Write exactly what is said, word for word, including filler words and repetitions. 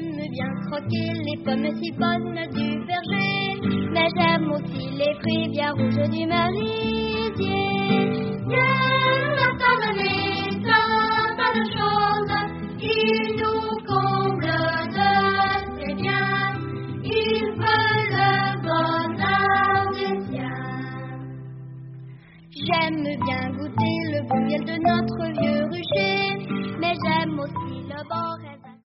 J'aime bien croquer les pommes si bonnes du verger, mais j'aime aussi les fruits bien rouges du merisier. Dieu nous a donné tant, tant de choses, il nous comble de ses biens, il veut le bonheur des siens. J'aime bien goûter le beau miel de notre vieux rucher, mais j'aime aussi le beurre.